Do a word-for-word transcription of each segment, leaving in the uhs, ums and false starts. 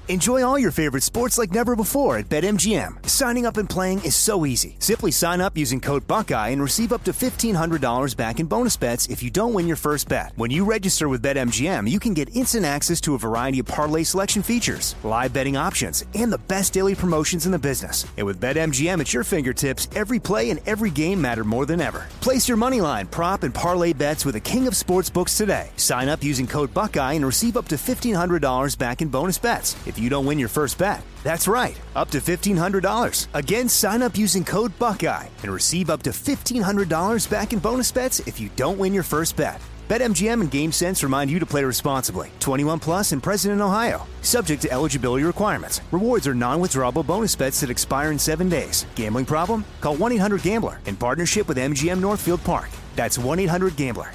Enjoy all your favorite sports like never before at BetMGM. Signing up and playing is so easy. Simply sign up using code Buckeye and receive up to fifteen hundred dollars back in bonus bets if you don't win your first bet. When you register with BetMGM, you can get instant access to a variety of parlay selection features, live betting options, and the best daily promotions in the business. And with BetMGM at your fingertips, every play and every game matter more than ever. Place your moneyline, prop, and parlay bets with the king of sportsbooks today. Sign up using code Buckeye and receive up to fifteen hundred dollars back in bonus bets if you don't win your first bet. That's right, up to fifteen hundred dollars. Again, sign up using code Buckeye and receive up to fifteen hundred dollars back in bonus bets if you don't win your first bet. BetMGM and GameSense remind you to play responsibly. twenty-one plus and present in Ohio. Subject to eligibility requirements. Rewards are non-withdrawable bonus bets that expire in seven days. Gambling problem? Call one eight hundred gambler in partnership with M G M Northfield Park. That's one eight hundred gambler.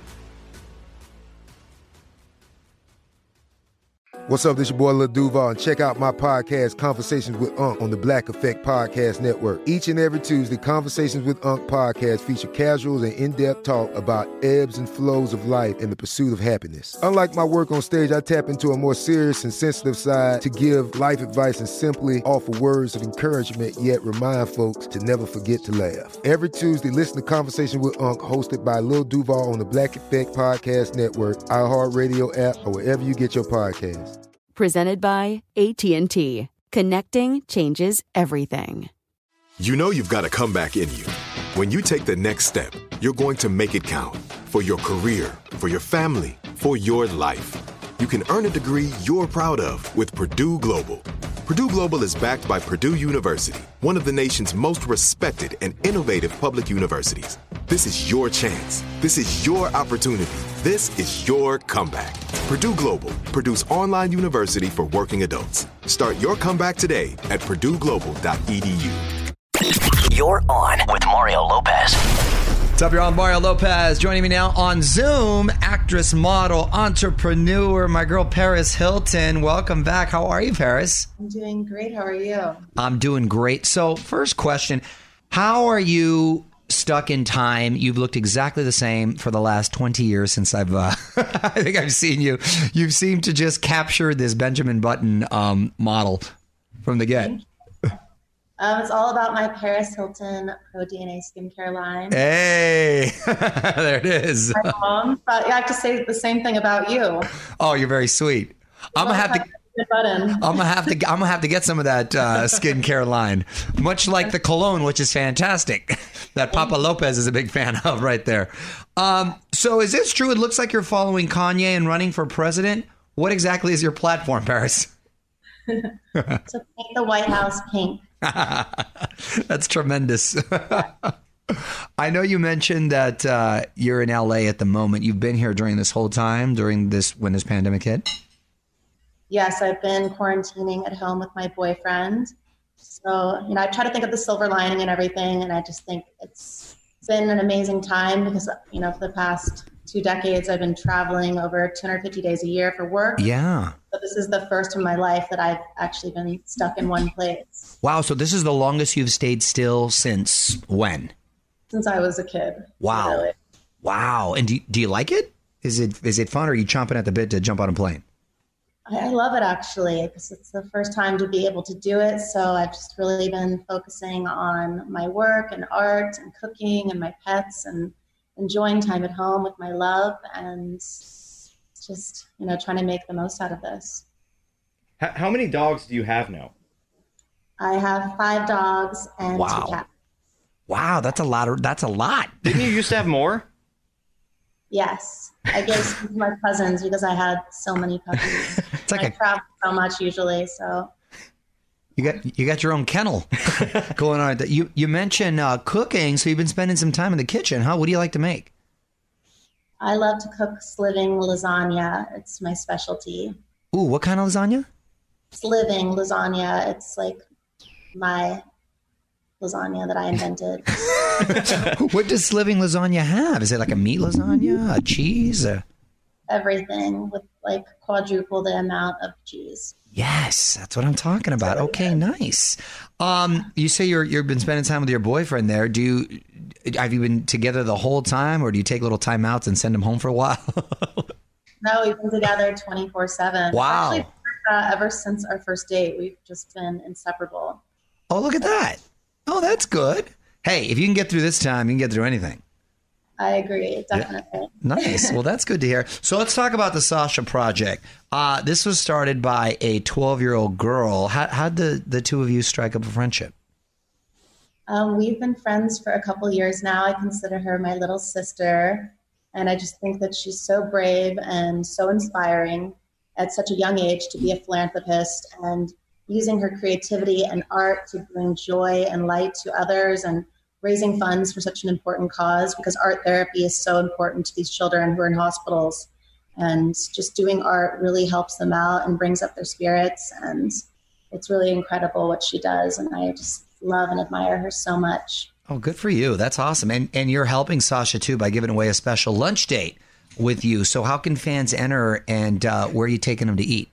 What's up, this your boy Lil Duval, and check out my podcast, Conversations with Unc, on the Black Effect Podcast Network. Each and every Tuesday, Conversations with Unc podcast feature casuals and in-depth talk about ebbs and flows of life and the pursuit of happiness. Unlike my work on stage, I tap into a more serious and sensitive side to give life advice and simply offer words of encouragement, yet remind folks to never forget to laugh. Every Tuesday, listen to Conversation with Unc, hosted by Lil Duval on the Black Effect Podcast Network, iHeartRadio app, or wherever you get your podcasts. Presented by A T and T. Connecting changes everything. You know you've got a comeback in you. When you take the next step, you're going to make it count. For your career, for your family, for your life. You can earn a degree you're proud of with Purdue Global. Purdue Global is backed by Purdue University, one of the nation's most respected and innovative public universities. This is your chance. This is your opportunity. This is your comeback. Purdue Global, Purdue's online university for working adults. Start your comeback today at purdue global dot e d u. You're on with Mario Lopez. What's up, you're on Mario Lopez. Joining me now on Zoom, actress, model, entrepreneur, my girl Paris Hilton. Welcome back. How are you, Paris? I'm doing great. How are you? I'm doing great. So first question, how are you stuck in time? You've looked exactly the same for the last twenty years since I've, uh, I think I've seen you. You seem to just capture this Benjamin Button um, model from the get. Um, it's all about my Paris Hilton Pro D N A skincare line. Hey, there it is. My mom, but I have to say the same thing about you. Oh, you're very sweet. I'm gonna have to. Button. I'm gonna have to. I'm gonna have to get some of that uh, skincare line, much like the cologne, which is fantastic. That Papa Lopez is a big fan of, right there. Um, so, is this true? It looks like you're following Kanye and running for president. What exactly is your platform, Paris? To paint the White House pink. That's tremendous. I know you mentioned that uh, you're in L A at the moment. You've been here during this whole time, during this when this pandemic hit. Yes, I've been quarantining at home with my boyfriend. So, you know, I try to think of the silver lining and everything, and I just think it's been an amazing time because, you know, for the past two decades, I've been traveling over two hundred fifty days a year for work. Yeah. So this is the first in my life that I've actually been stuck in one place. Wow. So this is the longest you've stayed still since when? Since I was a kid. Wow. Really. Wow. And do you, do you like it? Is it is it fun, or are you chomping at the bit to jump on a plane? I love it, actually, because it's the first time to be able to do it. So I've just really been focusing on my work and art and cooking and my pets and enjoying time at home with my love and just, you know, trying to make the most out of this. How many dogs do you have now? I have five dogs and wow. two cats. Wow, that's a lot. Of, that's a lot. Didn't you used to have more? Yes. I gave some to my cousins because I had so many puppies. It's like I a, travel so much usually, so. You got you got your own kennel going on. You you mentioned uh, cooking, so you've been spending some time in the kitchen, huh? What do you like to make? I love to cook sliving lasagna. It's my specialty. Ooh, what kind of lasagna? Sliving lasagna. It's like my lasagna that I invented. What does sliving lasagna have? Is it like a meat lasagna, a cheese? A... Everything with like quadruple the amount of cheese. Yes, that's what I'm talking about. Really okay, good. Nice. Um, you say you're you've been spending time with your boyfriend there. Do you have you been together the whole time, or do you take little time outs and send him home for a while? No, we've been together twenty-four seven. Wow. Actually, the first uh, ever since our first date. We've just been inseparable. Oh, look at that. Oh, that's good. Hey, if you can get through this time, you can get through anything. I agree, definitely. Yeah. Nice. Well, that's good to hear. So let's talk about the Sasha Project. Uh, this was started by a twelve-year-old girl. How how'd the, the two of you strike up a friendship? Um, we've been friends for a couple years now. I consider her my little sister. And I just think that she's so brave and so inspiring at such a young age to be a philanthropist and using her creativity and art to bring joy and light to others and raising funds for such an important cause, because art therapy is so important to these children who are in hospitals. And just doing art really helps them out and brings up their spirits. And it's really incredible what she does. And I just love and admire her so much. Oh, good for you. That's awesome. And and you're helping Sasha, too, by giving away a special lunch date with you. So how can fans enter, and uh, where are you taking them to eat?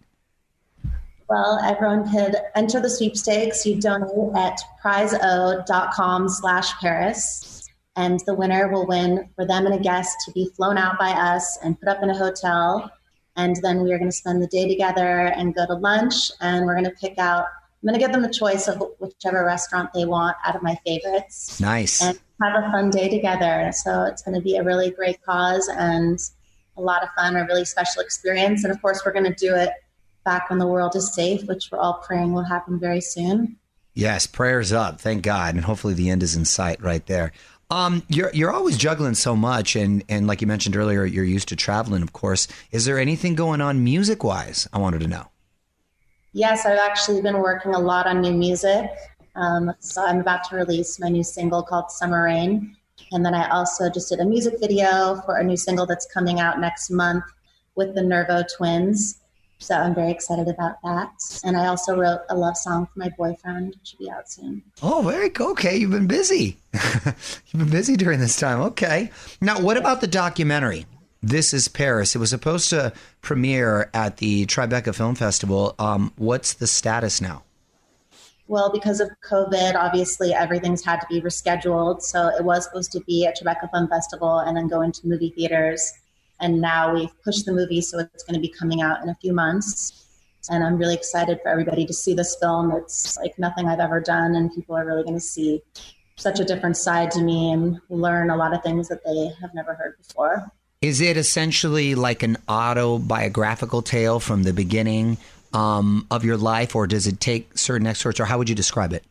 Well, everyone could enter the sweepstakes. You donate at prize-o.com slash Paris, and the winner will win for them and a guest to be flown out by us and put up in a hotel. And then we are going to spend the day together and go to lunch, and we're going to pick out, I'm going to give them a choice of whichever restaurant they want out of my favorites. Nice. And have a fun day together. So it's going to be a really great cause and a lot of fun, a really special experience. And of course, we're going to do it back when the world is safe, which we're all praying will happen very soon. Yes, prayers up. Thank God. And hopefully the end is in sight right there. Um, you're you're always juggling so much. And, and like you mentioned earlier, you're used to traveling, of course. Is there anything going on music-wise? I wanted to know. Yes, I've actually been working a lot on new music. Um, so I'm about to release my new single called Summer Rain. And then I also just did a music video for a new single that's coming out next month with the Nervo Twins. So I'm very excited about that. And I also wrote a love song for my boyfriend, which should be out soon. Oh, very cool. Okay, you've been busy. You've been busy during this time. Okay. Now, what about the documentary? This is Paris. It was supposed to premiere at the Tribeca Film Festival. Um, what's the status now? Well, because of COVID, obviously everything's had to be rescheduled. So it was supposed to be at Tribeca Film Festival and then go into movie theaters. And now we've pushed the movie, so it's going to be coming out in a few months. And I'm really excited for everybody to see this film. It's like nothing I've ever done, and people are really going to see such a different side to me and learn a lot of things that they have never heard before. Is it essentially like an autobiographical tale from the beginning um, of your life, or does it take certain excerpts, or how would you describe it?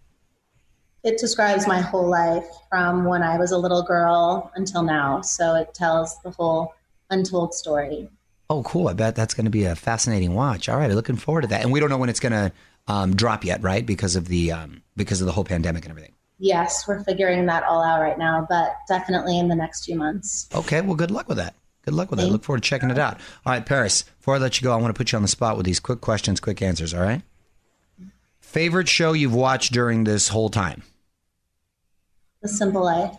It describes my whole life from when I was a little girl until now. So it tells the whole untold story. Oh, cool. I bet that's going to be a fascinating watch. All right. Looking forward to that. And we don't know when it's going to um, drop yet, right? Because of the um, because of the whole pandemic and everything. Yes, we're figuring that all out right now, but definitely in the next few months. Okay. Well, good luck with that. Good luck with that. Look forward to checking it out. All right, Paris, before I let you go, I want to put you on the spot with these quick questions, quick answers. All right. Favorite show you've watched during this whole time? The Simple Life.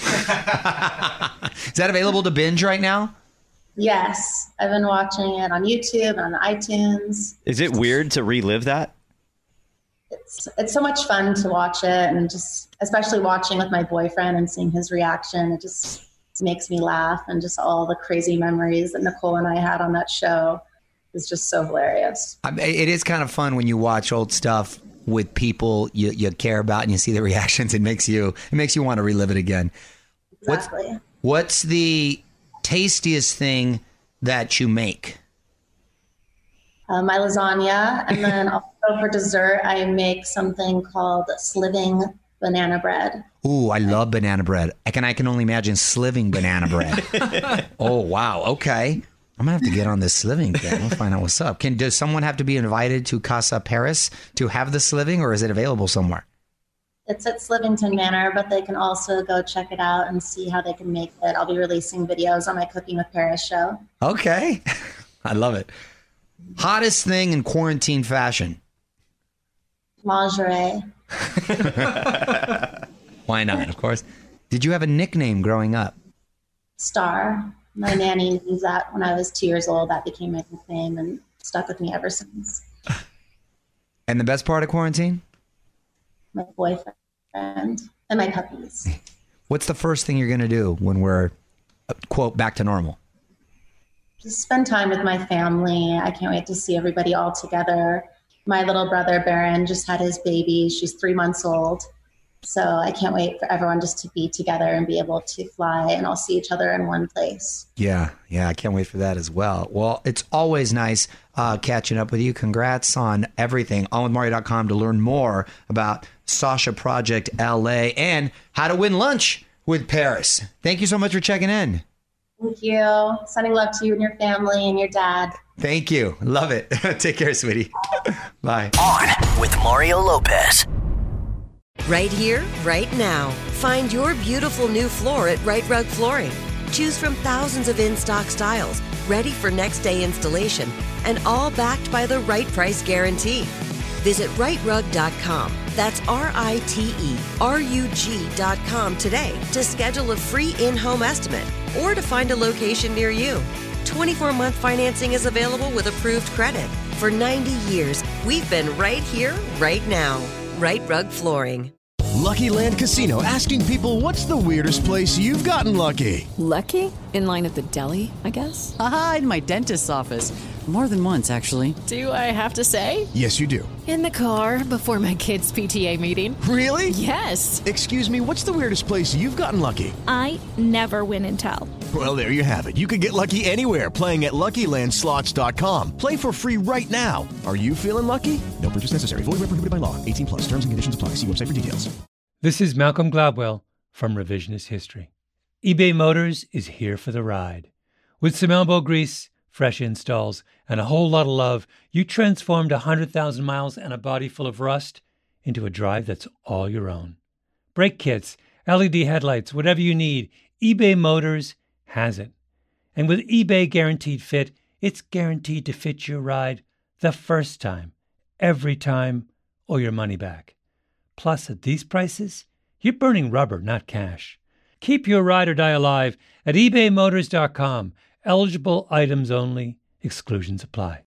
Is that available to binge right now? Yes, I've been watching it on YouTube, on iTunes. Is it weird to relive that? It's it's so much fun to watch it, and just especially watching with my boyfriend and seeing his reaction. It just makes me laugh, and just all the crazy memories that Nicole and I had on that show is just so hilarious. I mean, it is kind of fun when you watch old stuff with people you, you care about and you see the reactions. It makes you it makes you want to relive it again. Exactly. What's, what's the tastiest thing that you make? Uh, my lasagna, and then also for dessert, I make something called sliving banana bread. Ooh, I love banana bread. I can I can only imagine sliving banana bread. Oh, wow. Okay. I'm going to have to get on this sliving thing. We'll find out what's up. Can Does someone have to be invited to Casa Paris to have the sliving, or is it available somewhere? It's at Slivington Manor, but they can also go check it out and see how they can make it. I'll be releasing videos on my Cooking with Paris show. Okay. I love it. Hottest thing in quarantine fashion? Lingerie. Why not, of course. Did you have a nickname growing up? Star. My nanny used that when I was two years old. That became my nickname and stuck with me ever since. And the best part of quarantine? My boyfriend and my puppies. What's the first thing you're going to do when we're, quote, back to normal? just spend time with my family. I can't wait to see everybody all together. My little brother, Baron, just had his baby. She's three months old. So I can't wait for everyone just to be together and be able to fly and all see each other in one place. Yeah, yeah, I can't wait for that as well. Well, it's always nice uh, catching up with you. Congrats on everything. on with mario dot com to learn more about Sasha Project L A and how to win lunch with Paris. Thank you so much for checking in. Thank you. Sending love to you and your family and your dad. Thank you. Love it. Take care, sweetie. Bye. On with Mario Lopez. Right here, right now. Find your beautiful new floor at Right Rug Flooring. Choose from thousands of in-stock styles, ready for next day installation, and all backed by the right price guarantee. Visit right rug dot com. That's R I T E R U G dot com today to schedule a free in-home estimate or to find a location near you. twenty-four month financing is available with approved credit. For ninety years, we've been right here, right now. Right Rug Flooring. Lucky Land Casino, asking people, what's the weirdest place you've gotten lucky? Lucky? In line at the deli, I guess? Aha, in my dentist's office. More than once, actually. Do I have to say? Yes, you do. In the car before my kids' P T A meeting. Really? Yes. Excuse me, what's the weirdest place you've gotten lucky? I never win and tell. Well, there you have it. You can get lucky anywhere, playing at Lucky Land Slots dot com. Play for free right now. Are you feeling lucky? No purchase necessary. Void where prohibited by law. eighteen plus. Terms and conditions apply. See website for details. This is Malcolm Gladwell from Revisionist History. eBay Motors is here for the ride. With some elbow grease, fresh installs, and a whole lot of love, you transformed one hundred thousand miles and a body full of rust into a drive that's all your own. Brake kits, L E D headlights, whatever you need, eBay Motors has it. And with eBay Guaranteed Fit, it's guaranteed to fit your ride the first time, every time, or your money back. Plus, at these prices, you're burning rubber, not cash. Keep your ride or die alive at ebay motors dot com. Eligible items only. Exclusions apply.